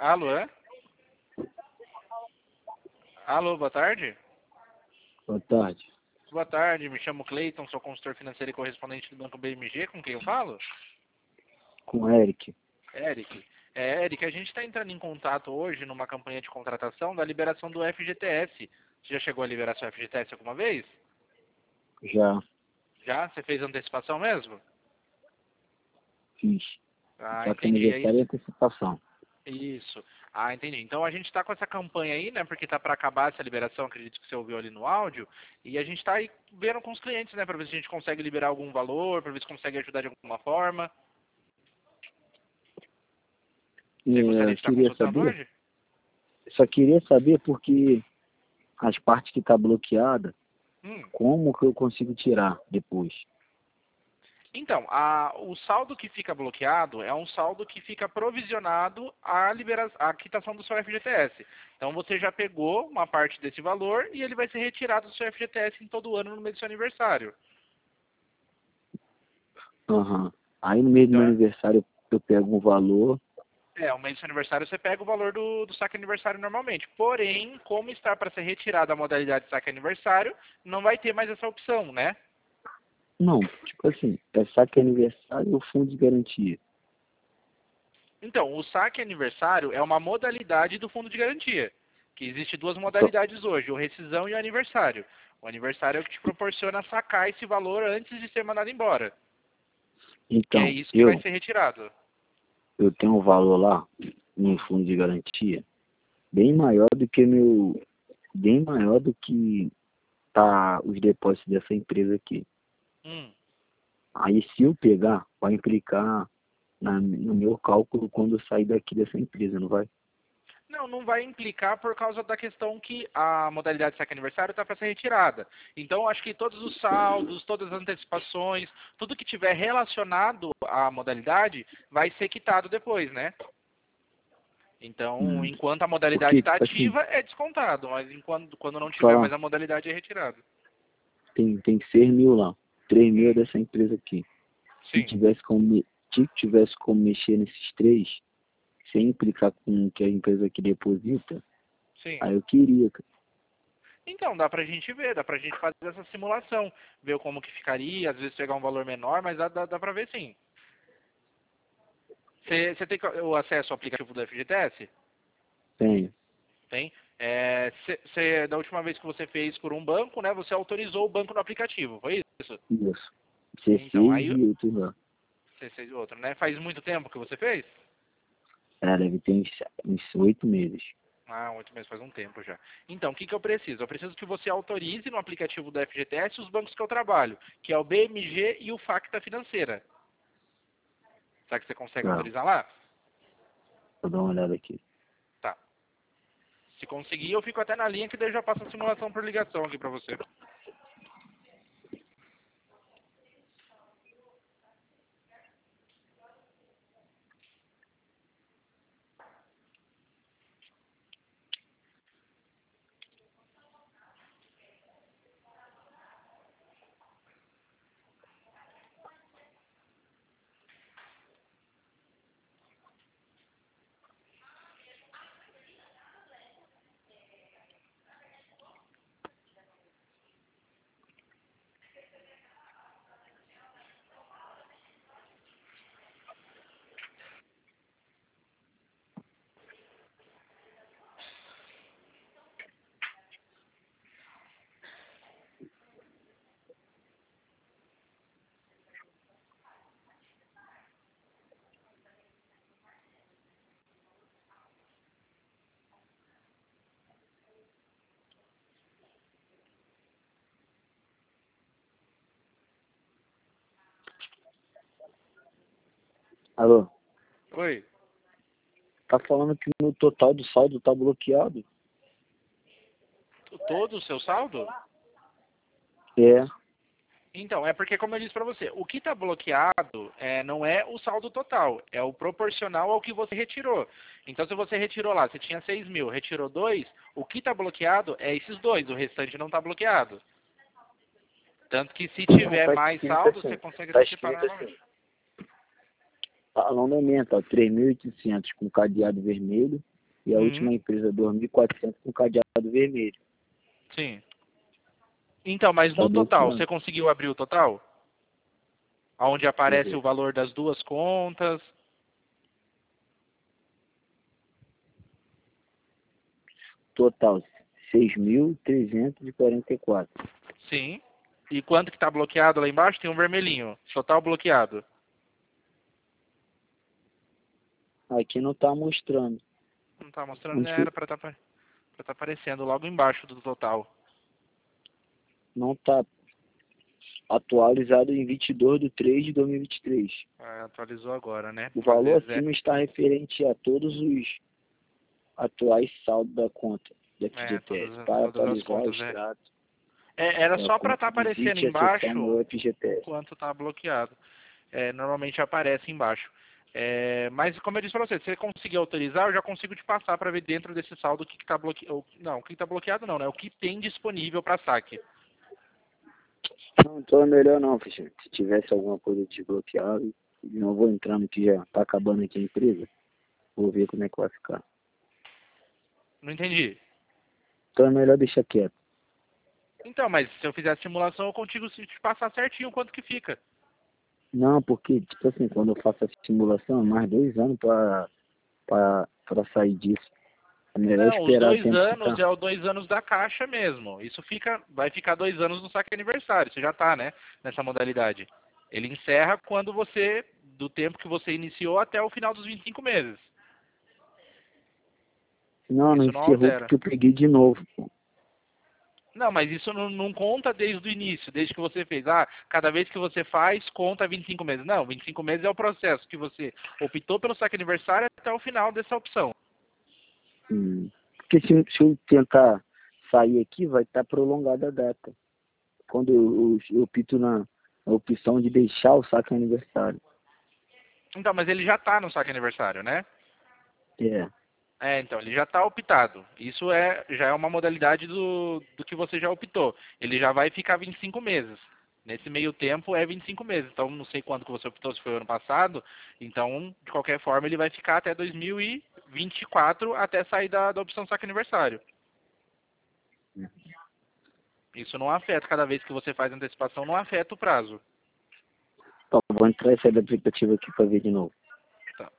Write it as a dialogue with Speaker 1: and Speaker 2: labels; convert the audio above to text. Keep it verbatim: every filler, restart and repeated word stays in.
Speaker 1: Alô, é? Alô, boa tarde.
Speaker 2: Boa tarde.
Speaker 1: Boa tarde, me chamo Cleiton, sou consultor financeiro e correspondente do Banco B M G, com quem eu falo?
Speaker 2: Com o Eric.
Speaker 1: Eric. É, Eric, a gente está entrando em contato hoje numa campanha de contratação da liberação do F G T S. Você já chegou a liberar seu F G T S alguma vez?
Speaker 2: Já
Speaker 1: Já? Você fez antecipação mesmo?
Speaker 2: fiz.
Speaker 1: Ah,
Speaker 2: Só que
Speaker 1: entendi. É
Speaker 2: aniversário e
Speaker 1: isso.
Speaker 2: antecipação.
Speaker 1: Isso. Ah, entendi. Então a gente está com essa campanha aí, né? Porque está para acabar essa liberação, acredito que você ouviu ali no áudio. E a gente está aí vendo com os clientes, né? Para ver se a gente consegue liberar algum valor, para ver se consegue ajudar de alguma forma. Você
Speaker 2: É,
Speaker 1: gostaria
Speaker 2: eu
Speaker 1: de estar
Speaker 2: queria
Speaker 1: consultando
Speaker 2: saber,
Speaker 1: hoje?
Speaker 2: só queria saber porque as partes que tá bloqueada,
Speaker 1: Hum.
Speaker 2: como que eu consigo tirar depois?
Speaker 1: Então, a, o saldo que fica bloqueado é um saldo que fica provisionado à, libera, à quitação do seu F G T S. Então você já pegou uma parte desse valor e ele vai ser retirado do seu F G T S em todo ano no mês do seu aniversário.
Speaker 2: Aham. Aí no mês do
Speaker 1: Então,
Speaker 2: meu
Speaker 1: é,
Speaker 2: aniversário eu pego um valor.
Speaker 1: é, o mês do seu aniversário você pega o valor do, do saque aniversário normalmente. Porém, como está para ser retirada a modalidade de saque aniversário, não vai ter mais essa opção, né?
Speaker 2: Não, tipo assim, é saque aniversário ou fundo de garantia?
Speaker 1: Então, o saque aniversário é uma modalidade do fundo de garantia, que existe duas
Speaker 2: Então,
Speaker 1: modalidades hoje, o rescisão e o aniversário. O aniversário é o que te proporciona sacar esse valor antes de ser mandado embora, que é
Speaker 2: então
Speaker 1: isso que vai
Speaker 2: eu,
Speaker 1: ser retirado.
Speaker 2: eu tenho um valor lá no
Speaker 1: Hum,
Speaker 2: fundo de garantia bem maior do que meu, bem maior do que tá os depósitos dessa empresa aqui.
Speaker 1: hum.
Speaker 2: Aí se eu pegar, vai implicar na, no meu cálculo quando eu sair daqui dessa empresa, não vai?
Speaker 1: Não, não vai implicar por causa da questão que a modalidade de saque aniversário está para ser retirada. Então, acho que todos os saldos, todas as antecipações, tudo que tiver relacionado à modalidade vai ser quitado depois, né? Então,
Speaker 2: Hum.
Speaker 1: enquanto a modalidade
Speaker 2: Porque,
Speaker 1: está
Speaker 2: tipo assim,
Speaker 1: ativa, é descontado, mas enquanto, quando não tiver
Speaker 2: falar,
Speaker 1: mais a modalidade, é retirado.
Speaker 2: tem, tem seis mil lá, três mil é
Speaker 1: Hum,
Speaker 2: dessa empresa aqui. Se
Speaker 1: sim.
Speaker 2: tivesse como, me- se tivesse como mexer nesses três, sem implicar com o que a empresa aqui deposita,
Speaker 1: Sim.
Speaker 2: aí eu queria, cara.
Speaker 1: Então, dá pra gente ver, dá pra gente fazer essa simulação, ver como que ficaria, às vezes pegar um valor menor, mas dá, dá, dá pra ver sim. Você você tem o acesso ao aplicativo do F G T S?
Speaker 2: Tenho.
Speaker 1: Tem? É, cê, cê- da última vez que você fez por um banco, né, você autorizou o banco no aplicativo, foi isso?
Speaker 2: Isso. C seis
Speaker 1: Então, aí
Speaker 2: e outro lá.
Speaker 1: você fez outro, né? Faz muito tempo que você fez?
Speaker 2: É, deve ter uns, uns oito meses.
Speaker 1: Ah, oito meses faz um tempo já. Então, o que, que eu preciso? Eu preciso que você autorize no aplicativo do F G T S os bancos que eu trabalho, que é o B M G e o Facta Financeira. Será que você consegue
Speaker 2: Tá,
Speaker 1: autorizar lá?
Speaker 2: vou dar uma olhada aqui.
Speaker 1: Tá. Se conseguir, eu fico até na linha que daí eu já passo a simulação por ligação aqui pra você.
Speaker 2: Alô?
Speaker 1: Oi.
Speaker 2: Tá falando que o meu total do saldo tá bloqueado?
Speaker 1: Todo o seu saldo?
Speaker 2: É.
Speaker 1: Então, é porque, como eu disse pra você, o que está bloqueado é, não é o saldo total, é o proporcional ao que você retirou. Então, se você retirou lá, você tinha seis mil, retirou dois, o que está bloqueado é esses dois, o restante não está bloqueado. Tanto que se
Speaker 2: Não,
Speaker 1: tiver
Speaker 2: tá
Speaker 1: mais
Speaker 2: escrito
Speaker 1: saldo, você
Speaker 2: assim.
Speaker 1: consegue
Speaker 2: Tá
Speaker 1: antecipar
Speaker 2: escrito
Speaker 1: normalmente.
Speaker 2: assim. Alongamento, ó, três mil e oitocentos com cadeado vermelho E a
Speaker 1: Uhum.
Speaker 2: última empresa dois mil e quatrocentos com cadeado vermelho.
Speaker 1: Sim. Então, mas
Speaker 2: Tá
Speaker 1: no total,
Speaker 2: bloqueando.
Speaker 1: você conseguiu abrir o total? Onde
Speaker 2: Deixa eu
Speaker 1: aparece o
Speaker 2: ver.
Speaker 1: valor das duas contas?
Speaker 2: Total, seis mil trezentos e quarenta e quatro.
Speaker 1: Sim. E quanto que está bloqueado lá embaixo? Tem um vermelhinho. Total bloqueado.
Speaker 2: Aqui não tá mostrando.
Speaker 1: Não está mostrando,
Speaker 2: Onde
Speaker 1: né?
Speaker 2: que
Speaker 1: Era para estar tá, pra tá aparecendo logo embaixo do total.
Speaker 2: não tá atualizado em vinte e dois de três de dois mil e vinte e três.
Speaker 1: Ah, atualizou agora, né?
Speaker 2: O
Speaker 1: Às
Speaker 2: valor
Speaker 1: vezes é,
Speaker 2: acima está referente a todos os atuais saldos da conta da
Speaker 1: é
Speaker 2: F G T S.
Speaker 1: todas,
Speaker 2: Para
Speaker 1: todas as
Speaker 2: atualizar o
Speaker 1: contas, é.
Speaker 2: extrato,
Speaker 1: É, era
Speaker 2: é a
Speaker 1: só para estar
Speaker 2: conta
Speaker 1: aparecendo
Speaker 2: visite a seção
Speaker 1: embaixo
Speaker 2: meu F G T S.
Speaker 1: quanto está bloqueado. É, normalmente aparece embaixo. É, mas como eu disse para você, se você conseguir autorizar, eu já consigo te passar para ver dentro desse saldo o que está bloqueado. Não, o que está bloqueado não, né? O que tem disponível para saque.
Speaker 2: Não, então é melhor não, Fechando. Se tivesse alguma coisa desbloqueada, não vou entrando que já tá acabando aqui a empresa. Vou ver como é que vai ficar.
Speaker 1: Não entendi.
Speaker 2: Então é melhor deixar quieto.
Speaker 1: Então, mas se eu fizer a simulação, eu consigo te passar certinho quanto que fica.
Speaker 2: Não, porque, tipo assim, quando eu faço a simulação, é mais dois anos pra, pra, pra sair disso. É melhor
Speaker 1: Não, os
Speaker 2: esperar o
Speaker 1: dois
Speaker 2: tempo que
Speaker 1: anos
Speaker 2: tá.
Speaker 1: é os dois anos da caixa mesmo. Isso fica, vai ficar dois anos no saque aniversário. Você já está, né? Nessa modalidade. Ele encerra quando você, do tempo que você iniciou até o final dos vinte e cinco meses.
Speaker 2: Não, não
Speaker 1: Isso não
Speaker 2: encerrou
Speaker 1: altera.
Speaker 2: porque eu peguei de novo, pô.
Speaker 1: Não, mas isso não, não conta desde o início, desde que você fez. Ah, cada vez que você faz, conta vinte e cinco meses. Não, vinte e cinco meses é o processo que você optou pelo saque aniversário até o final dessa opção.
Speaker 2: Hum. Porque se, se eu tentar sair aqui, vai estar prolongada a data. Quando eu, eu, eu pito na, na opção de deixar o saque aniversário.
Speaker 1: Então, mas ele já está no saque aniversário, né?
Speaker 2: É.
Speaker 1: É, então, ele já está optado. Isso é, já é uma modalidade do, do que você já optou. Ele já vai ficar vinte e cinco meses. Nesse meio tempo é vinte e cinco meses. Então, não sei quando que você optou, se foi ano passado. Então, de qualquer forma, ele vai ficar até dois mil e vinte e quatro, até sair da, da opção saque aniversário. Isso não afeta, cada vez que você faz antecipação, não afeta o prazo.
Speaker 2: Então, vou entrar e sair do aplicativo aqui para ver de novo.
Speaker 1: Tá.